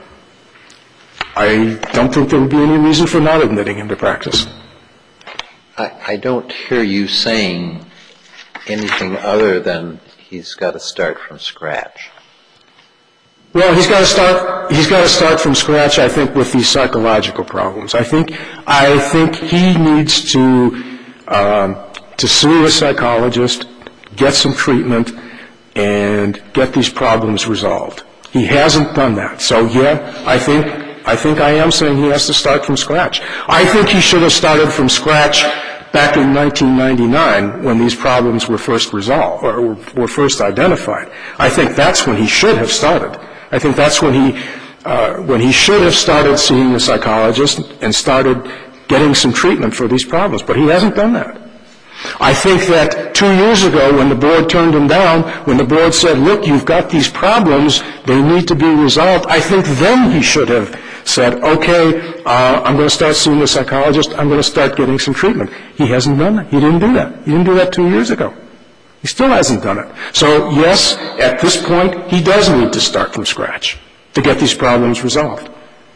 I don't think there would be any reason for not admitting him to practice. I, I don't hear you saying anything other than he's got to start from scratch? Well, he's got to start. He's got to start from scratch, I think, with these psychological problems. I think. I think he needs to um, to see a psychologist, get some treatment, and get these problems resolved. He hasn't done that. So, yeah, I think. I think I am saying he has to start from scratch. I think he should have started from scratch back in nineteen ninety-nine when these problems were first resolved or were, were first identified. I think that's when he should have started. I think that's when he uh, when he should have started seeing a psychologist and started getting some treatment for these problems. But he hasn't done that. I think that two years ago when the board turned him down, when the board said, look, you've got these problems, they need to be resolved, I think then he should have said, okay, uh, I'm going to start seeing a psychologist, I'm going to start getting some treatment. He hasn't done that. He didn't do that. He didn't do that two years ago. He still hasn't done it. So, yes, at this point, he does need to start from scratch to get these problems resolved.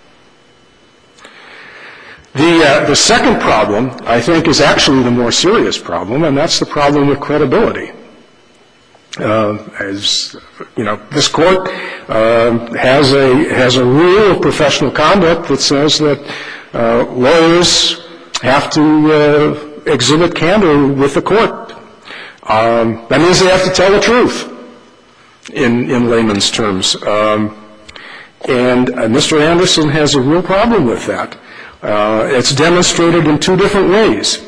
The, uh, the second problem, I think, is actually the more serious problem, and that's the problem with credibility. Uh, as, you know, this court uh, has a has a rule of professional conduct that says that uh, lawyers have to uh, exhibit candor with the court. Um, that means they have to tell the truth, in, in layman's terms. Um, and uh, Mister Anderson has a real problem with that. Uh, it's demonstrated in two different ways.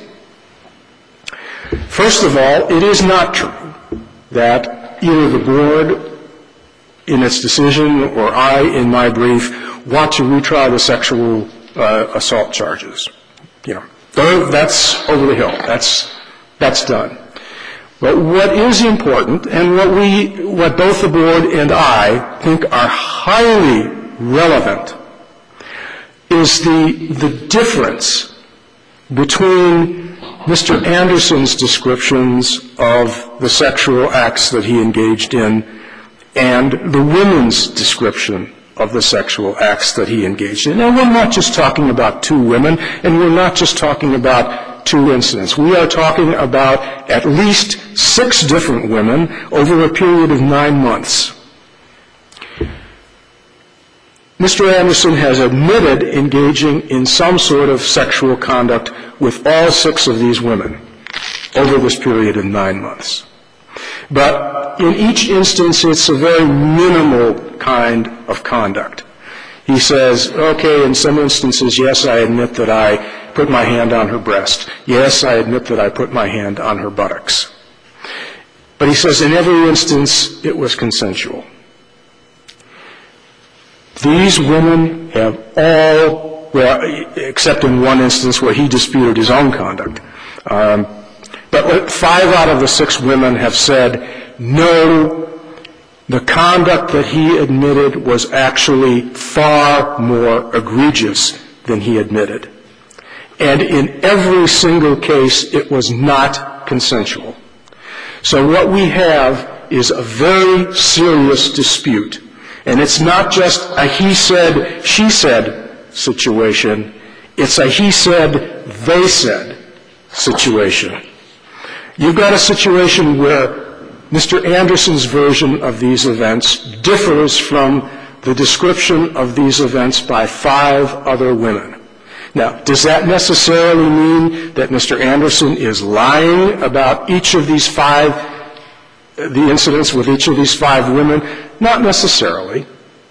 First of all, it is not true that either the board in its decision or I in my brief want to retry the sexual uh, assault charges. You know, that's over the hill. That's, that's done. But what is important, and what we, what both the board and I think are highly relevant, is the, the difference between Mister Anderson's descriptions of the sexual acts that he engaged in and the women's description of the sexual acts that he engaged in. And we're not just talking about two women, and we're not just talking about two incidents. We are talking about at least six different women over a period of nine months. Mister Anderson has admitted engaging in some sort of sexual conduct with all six of these women over this period of nine months. But in each instance, it's a very minimal kind of conduct. He says, okay, in some instances, yes, I admit that I put my hand on her breast. Yes, I admit that I put my hand on her buttocks. But he says in every instance, it was consensual. These women have all, well, except in one instance where he disputed his own conduct. Um, but five out of the six women have said, no, the conduct that he admitted was actually far more egregious than he admitted. And in every single case, it was not consensual. So what we have is a very serious dispute. And it's not just a he said, she said situation. It's a he said, they said situation. You've got a situation where Mister Anderson's version of these events differs from the description of these events by five other women. Now, does that necessarily mean that Mister Anderson is lying about each of these five, the incidents with each of these five women? Not necessarily.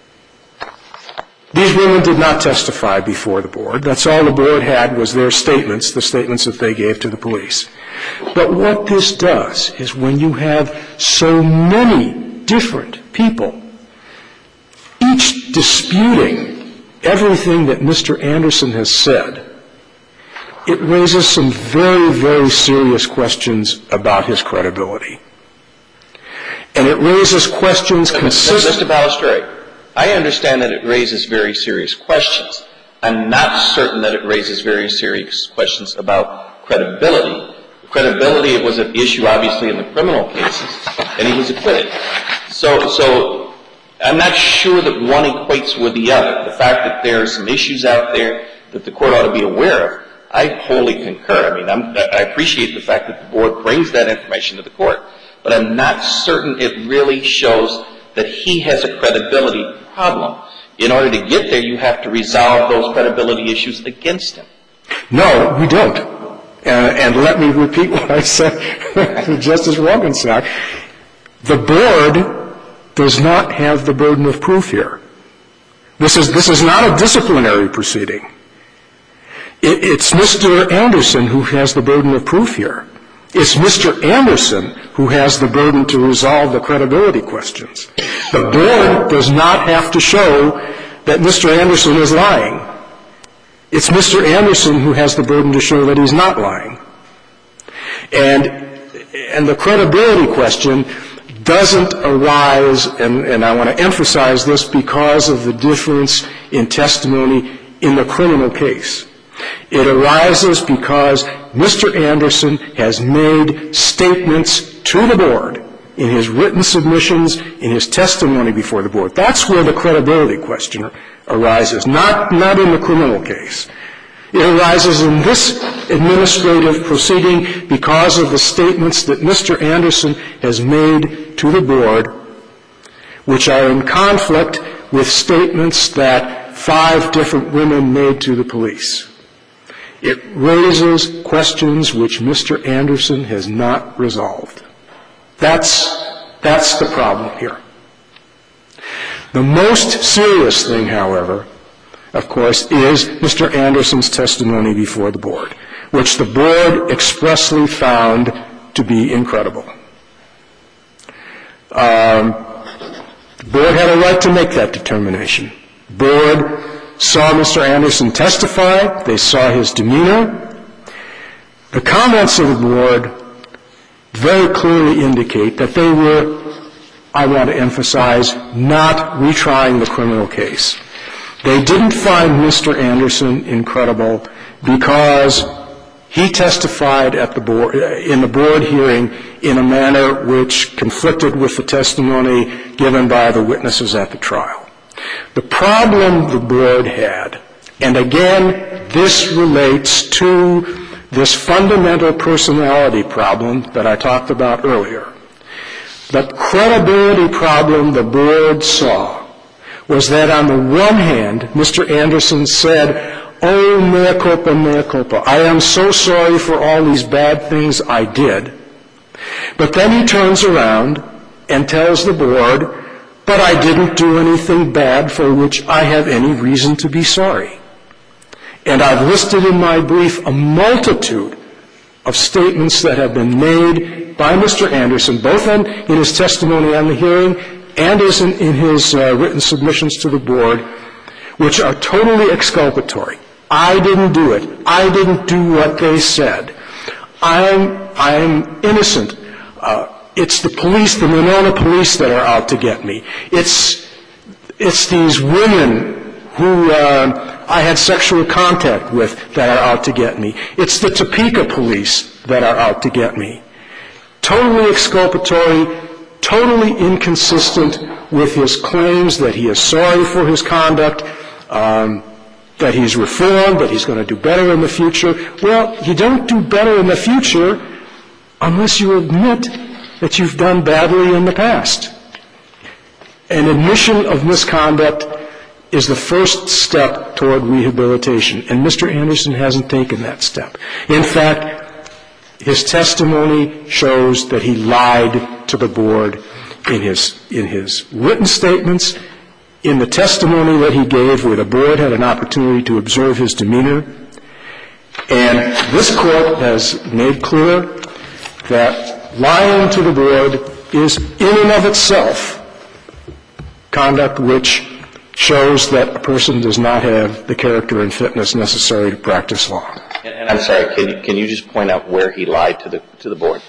These women did not testify before the board. That's all the board had was their statements, the statements that they gave to the police. But what this does is when you have so many different people, each disputing everything that Mister Anderson has said, it raises some very, very serious questions about his credibility. And it raises questions consistent. Mister Balistreri, I understand that it raises very serious questions. I'm not certain that it raises very serious questions about credibility. Credibility, it was an issue, obviously, in the criminal cases, and he was acquitted. So, so I'm not sure that one equates with the other. The fact that there are some issues out there that the court ought to be aware of, I wholly concur. I mean, I'm, I appreciate the fact that the board brings that information to the court, but I'm not certain it really shows that he has a credibility problem. In order to get there, you have to resolve those credibility issues against him. No, we don't. And, and let me repeat what I said to Justice Rogenstock. The board does not have the burden of proof here. This is, this is not a disciplinary proceeding. It, it's Mister Anderson who has the burden of proof here. It's Mister Anderson who has the burden to resolve the credibility questions. The board does not have to show that Mister Anderson is lying. It's Mister Anderson who has the burden to show that he's not lying. And, and the credibility question doesn't arise, and, and I want to emphasize this, because of the difference in testimony in the criminal case. It arises because Mister Anderson has made statements to the board in his written submissions, in his testimony before the board. That's where the credibility question arises, not, not in the criminal case. It arises in this administrative proceeding because of the statements that Mister Anderson has made to the board, which are in conflict with statements that five different women made to the police. It raises questions which Mister Anderson has not resolved. That's, that's the problem here. The most serious thing, however, of course, is Mister Anderson's testimony before the board, which the board expressly found to be incredible. Um, the board had a right to make that determination. The board saw Mister Anderson testify. They saw his demeanor. The comments of the board very clearly indicate that they were, I want to emphasize, not retrying the criminal case. They didn't find Mister Anderson incredible because he testified at the board, in the board hearing in a manner which conflicted with the testimony given by the witnesses at the trial. The problem the board had, and again, this relates to this fundamental personality problem that I talked about earlier. The credibility problem the board saw was that on the one hand, Mister Anderson said, "Oh, mea culpa, mea culpa. I am so sorry for all these bad things I did." But then he turns around and tells the board, "But I didn't do anything bad for which I have any reason to be sorry." And I've listed in my brief a multitude of statements that have been made by Mister Anderson, both in, in his testimony on the hearing and as in, in his uh, written submissions to the board, which are totally exculpatory. I didn't do it. I didn't do what they said. I'm, I'm innocent. Uh, it's the police, the Monona police, that are out to get me. It's, it's these women who uh, I had sexual contact with that are out to get me. It's the Topeka police that are out to get me. Totally exculpatory, totally inconsistent with his claims that he is sorry for his conduct, um, that he's reformed, that he's going to do better in the future. Well, you don't do better in the future unless you admit that you've done badly in the past. An admission of misconduct is the first step toward rehabilitation, and Mister Anderson hasn't taken that step. In fact, his testimony shows that he lied to the board in his, in his written statements, in the testimony that he gave where the board had an opportunity to observe his demeanor. And this court has made clear that lying to the board is in and of itself conduct which shows that a person does not have the character and fitness necessary to practice law. And, and I'm sorry, can you, can you just point out where he lied to the to the board?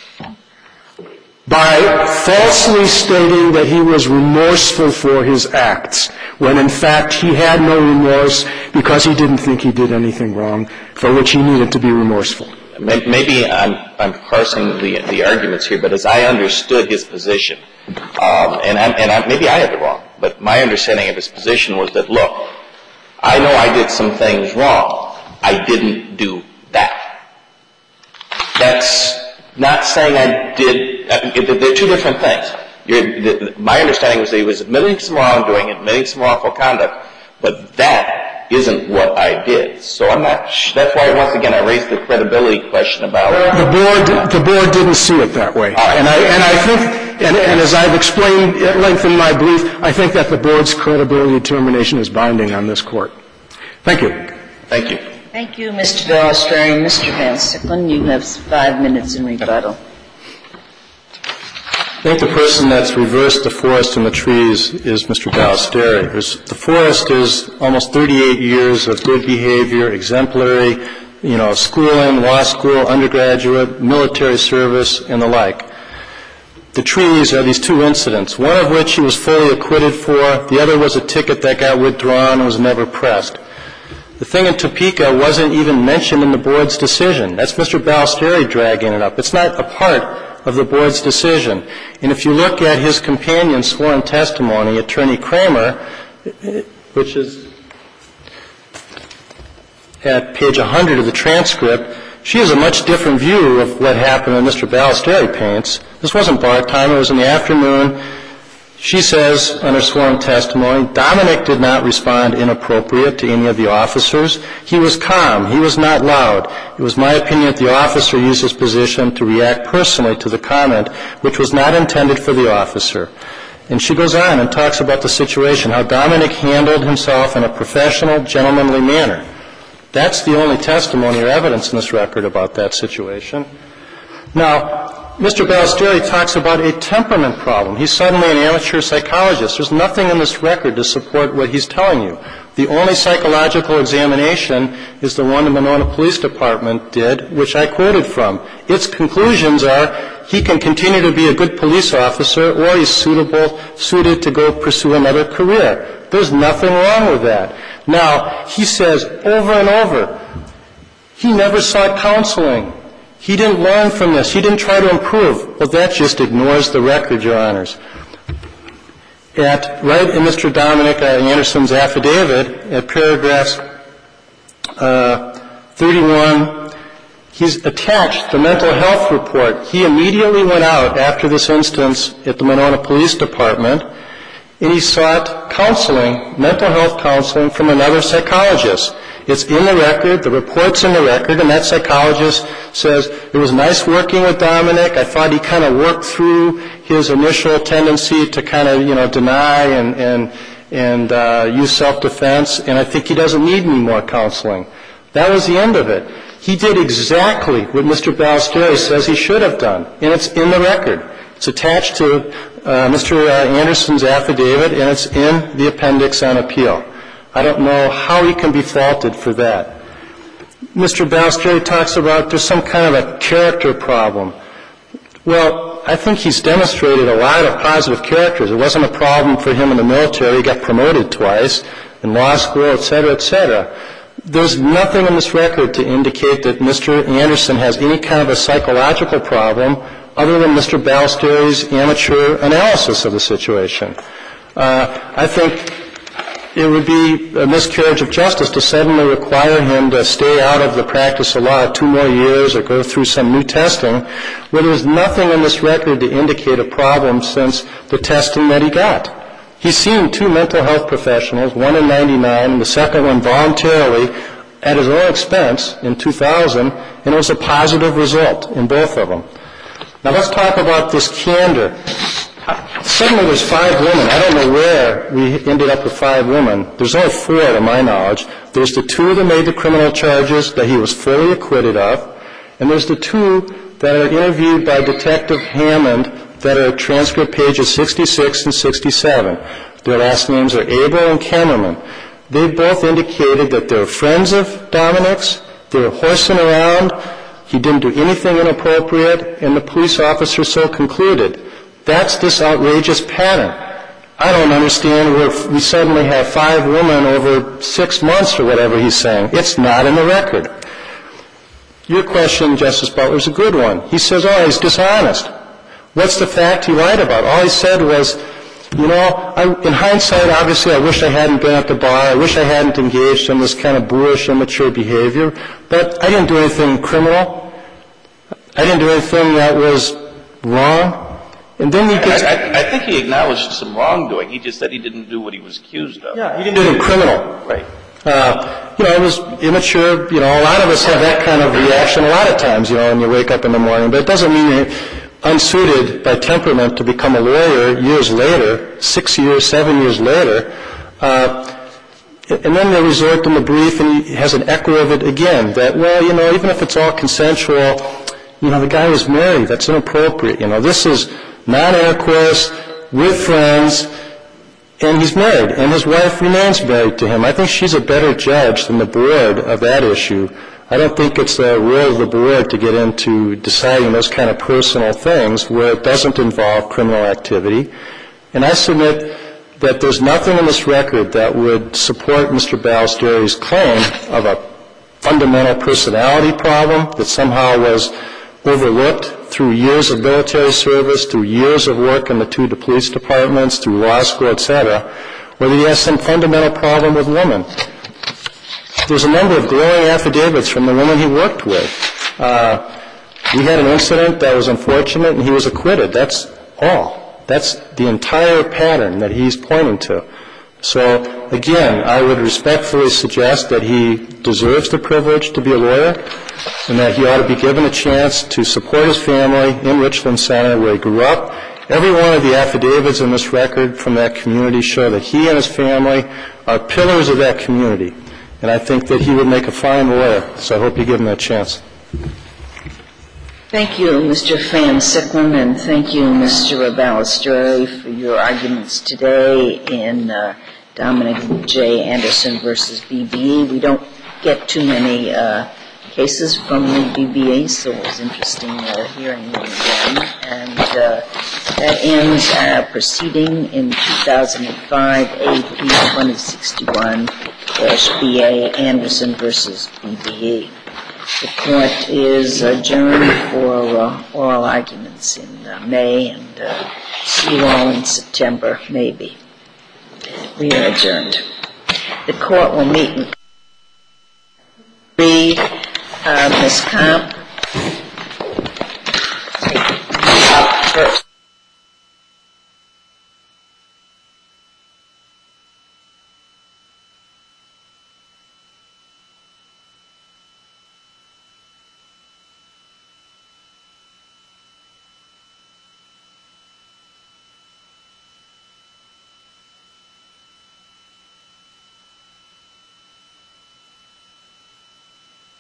By falsely stating that he was remorseful for his acts, when in fact he had no remorse because he didn't think he did anything wrong for which he needed to be remorseful. Maybe I'm, I'm parsing the, the arguments here, but as I understood his position, um, and, I, and I, maybe I have it wrong, but my understanding of his position was that, look, I know I did some things wrong, I didn't do that. That's not saying I did. They're two different things. You're, the, my understanding was that he was admitting some wrongdoing, admitting some wrongful conduct, but that isn't what I did. So I'm not. That's why once again I raised the credibility question about the board. The board didn't see it that way, right. and I and I think, and, and as I've explained at length in my brief, I think that the board's credibility determination is binding on this court. Thank you. Thank you. Thank you, Mister Balistreri. Mister Van Sicklen, you have five minutes in rebuttal. I think the person that's reversed the forest and the trees is Mister Balistreri. The forest is almost thirty-eight years of good behavior, exemplary, you know, schooling, law school, undergraduate, military service, and the like. The trees are these two incidents, one of which he was fully acquitted for. The other was a ticket that got withdrawn and was never pressed. The thing in Topeka wasn't even mentioned in the board's decision. That's Mister Balistreri dragging it up. It's not a part of the board's decision. And if you look at his companion's sworn testimony, Attorney Kramer, which is at page one hundred of the transcript, she has a much different view of what happened than Mister Balistreri paints. This wasn't bar time. It was in the afternoon. She says, under sworn testimony, Dominic did not respond inappropriate to any of the officers. He was calm. He was not loud. It was my opinion that the officer used his position to react personally to the comment, which was not intended for the officer. And she goes on and talks about the situation, how Dominic handled himself in a professional, gentlemanly manner. That's the only testimony or evidence in this record about that situation. Now, Mister Balistreri talks about a temperament problem. He's suddenly an amateur psychologist. There's nothing in this record to support what he's telling you. The only psychological examination is the one the Monona Police Department did, which I quoted from. Its conclusions are he can continue to be a good police officer or he's suitable, suited to go pursue another career. There's nothing wrong with that. Now, he says over and over, he never sought counseling. He didn't learn from this. He didn't try to improve. Well, that just ignores the record, Your Honors. At, right in Mister Dominic uh, Anderson's affidavit, at paragraphs uh, thirty-one, he's attached the mental health report. He immediately went out after this instance at the Monona Police Department, and he sought counseling, mental health counseling, from another psychologist. It's in the record, the report's in the record, and that psychologist says, it was nice working with Dominic. I thought he kind of worked through his initial tendency to kind of, you know, deny and, and, and uh, use self-defense, and I think he doesn't need any more counseling. That was the end of it. He did exactly what Mister Balistreri says he should have done, and it's in the record. It's attached to uh, Mister Anderson's affidavit, and it's in the appendix on appeal. I don't know how he can be faulted for that. Mister Balistreri talks about there's some kind of a character problem. Well, I think he's demonstrated a lot of positive characters. It wasn't a problem for him in the military. He got promoted twice, in law school, et cetera, et cetera. There's nothing in this record to indicate that Mister Anderson has any kind of a psychological problem other than Mister Balistreri's amateur analysis of the situation. Uh, I think it would be a miscarriage of justice to suddenly require him to stay out of the practice of law two more years or go through some new testing where there's nothing in this record to indicate a problem since the testing that he got. He's seen two mental health professionals, one in ninety-nine and the second one voluntarily at his own expense in two thousand, and it was a positive result in both of them. Now let's talk about this candor. Suddenly there's five women. I don't know where we ended up with five women. There's only four to my knowledge. There's the two that made the criminal charges that he was fully acquitted of, and there's the two that are interviewed by Detective Hammond that are at transcript pages sixty-six and sixty-seven. Their last names are Abel and Kemmerman. They both indicated that they're friends of Dominic's. They were horsing around. He didn't do anything inappropriate, and the police officer so concluded. That's this outrageous pattern. I don't understand where we suddenly have five women over six months or whatever he's saying. It's not in the record. Your question, Justice Butler, is a good one. He says, oh, he's dishonest. What's the fact he lied about? All he said was You know, I, in hindsight, obviously, I wish I hadn't been at the bar. I wish I hadn't engaged in this kind of boorish, immature behavior. But I didn't do anything criminal. I didn't do anything that was wrong. And then he gets... I, I, I think he acknowledged some wrongdoing. He just said he didn't do what he was accused of. Yeah, he didn't do anything criminal. Right. Uh, you know, it was immature. You know, a lot of us have that kind of reaction a lot of times, you know, when you wake up in the morning. But it doesn't mean you're unsuited by temperament to become a lawyer years later, six years, seven years later. Uh, and then they resort to the brief, and he has an echo of it again, that, well, you know, even if it's all consensual, you know, the guy was married. That's inappropriate. You know, this is non-intercourse with friends, and he's married, and his wife remains married to him. I think she's a better judge than the board of that issue. I don't think it's the role of the board to get into deciding those kind of personal things where it doesn't involve criminal activity. And I submit that there's nothing in this record that would support Mister Ballesteri's claim of a fundamental personality problem that somehow was overlooked through years of military service, through years of work in the two police departments, through law school, et cetera, whether he has some fundamental problem with women. There's a number of glowing affidavits from the women he worked with. Uh, we had an incident that was unfortunate, and he was acquitted. That's all. That's the entire pattern that he's pointing to. So, again, I would respectfully suggest that he deserves the privilege to be a lawyer and that he ought to be given a chance to support his family in Richland Center where he grew up. Every one of the affidavits in this record from that community show that he and his family are pillars of that community. And I think that he would make a fine lawyer. So I hope you give him that chance. Thank you, Mister Van Sicklen, and thank you, Mister Ballesteri, for your arguments today in uh, Dominic J. Anderson versus B B E. We don't get too many uh, cases from the B B E, so it was interesting uh, hearing them again. And uh, that ends our proceeding in two thousand five, A P twenty sixty-one B A Anderson versus B B E. The court is adjourned for uh, oral arguments in uh, May, and uh, see you all in September, maybe. We are adjourned. The court will meet in three. Uh, Miz Comp, take up first.